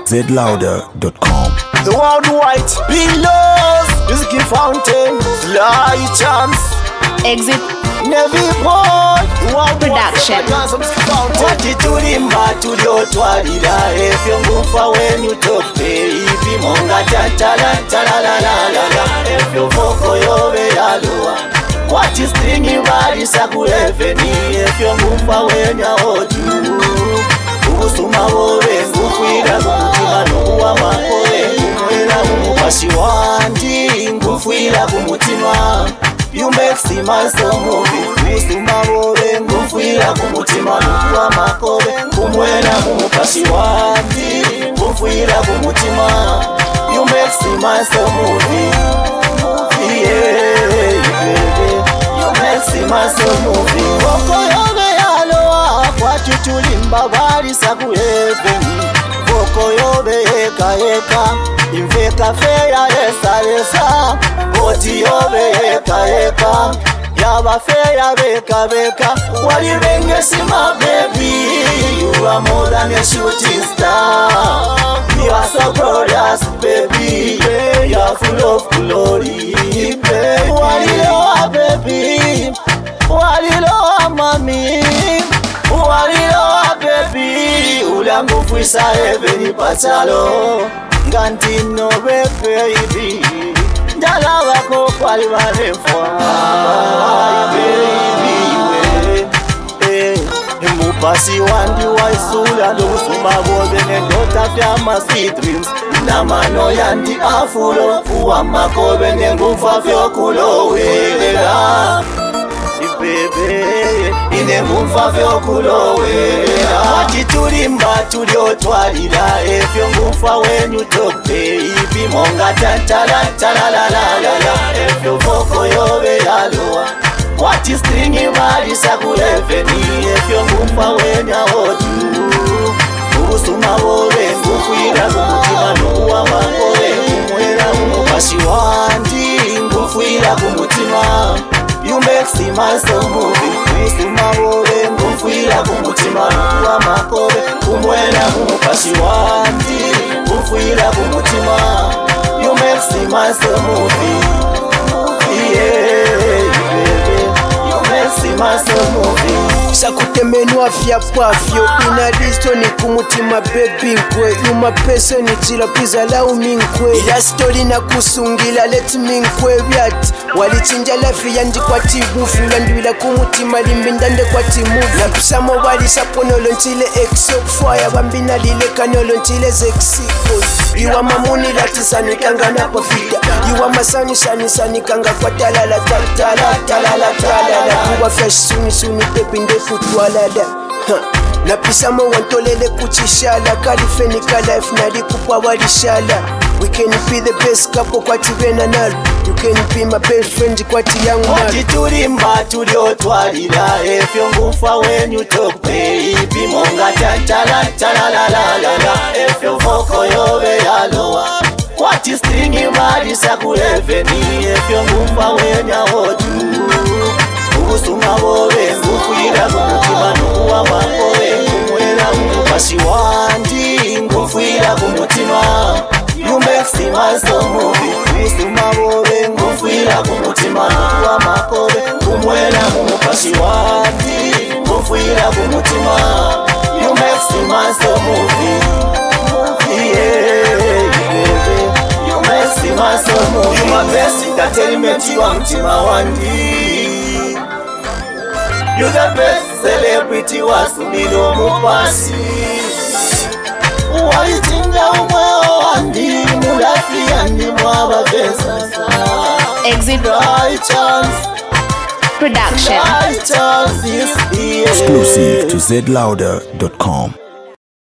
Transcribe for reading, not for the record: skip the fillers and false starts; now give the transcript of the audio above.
zlouder.com. The worldwide pillows, music fountain, fly chance, Exit Navy boy, Production. Watitulimba tuliotwalira efyo ngufa wenyu tope ipi monga tantalalalala efyo voko yobe yaluwa Wati stringi varisa kuleveni efyo ngufa wenya oju Ubusuma wobe ngufuira kumutima nuwa makore Kumwela umupasi wandi ngufuira kumutima You make see my soul movie Usuma wobe ngufuira kumutima nuwa makore Kumwela umupasi wandi ngufuira kumutima You make see my soul movie Yeah, you make see my soul movie Woko yobe yaloa kwa chuchulimba varisa kuheveni Woko yobe heka heka Imveka feya esa esa Oti yobe heka heka Yaba feya beka beka Wali renge sima baby You are more than a shooting star You are so glorious baby You are full of glory baby Waliloa baby Waliloa mami Waliloa baby Ulangu fuisa heaveni patalo Gantino baby Ndala wako kwali warefwa baby Mupasi wandi waisula Lusuma bobe nengota fyama sweet dreams Namano yanti afulo Uwa makobe nengufa fyo kulowela Ibebe inengufa fyo kulowela Watitulimba tuliotwalira efyo ngufa wenyu tope Ipi monga tantalalalala efyo voko yobe yaluwa Wati stringi varisa kuleveni efyo ngufa wenya oju Ubusuma wobe ngufuira kumutima nuwa makore Kumwela umupasi wandi ngufuira kumutima You make see my soul movie Usuma wobe ngufuira kumutima nuwa makore Kumwela umupasi wandi ngufuira kumutima You make see my soul movie Yeah, see my soul movie Sakutemenwa fya pafyo Inalisto ni kumutima baby nkwe Yuma pese ni chila please allow me nkwe Ila story na kusungila let me nkwe Vyat walichinja lafi yandi kwa tibu Fulandwila kumutima limbindande kwa timu Lakusamo wali saponolo ntile exo Kufwaya bambina lile kanolo ntile zeksiko Iwa mamuni lati sanikanga na pofita Iwa masani sanikanga kwa talala Kuwa fresh suni pepi ndefu tuwalada Napisamo wantolele kuchishala Kalifenika life nalikupa walishala We can be the best couple kwa tivena nalu You can be my best friend kwa ti young man Watitulimba tuliotwalira efyo ngufa wenyu tope Ipi monga tantalalalala efyo voko yobe yaloa Wati stringi varisa kuleveni efyo ngufa wenya oju Ubusuma wobe ngufuira kumutima nuwa makore Kumwela umupasi wandi ngufuira kumutima You make see my soul movie Ubusuma wobe ngufuira kumutima nuwa makore Kumwela umupasi wandi ngufuira kumutima You make see my soul movie Yeah, you make see my soul movie You my best entertainment wa mtima wandi You the best celebrity wasumilo mupasi Waitinga umweo wandi Mulafi yandi mwaba besa Exit Right chance Production Right chance is the Exclusive to zlouder.com.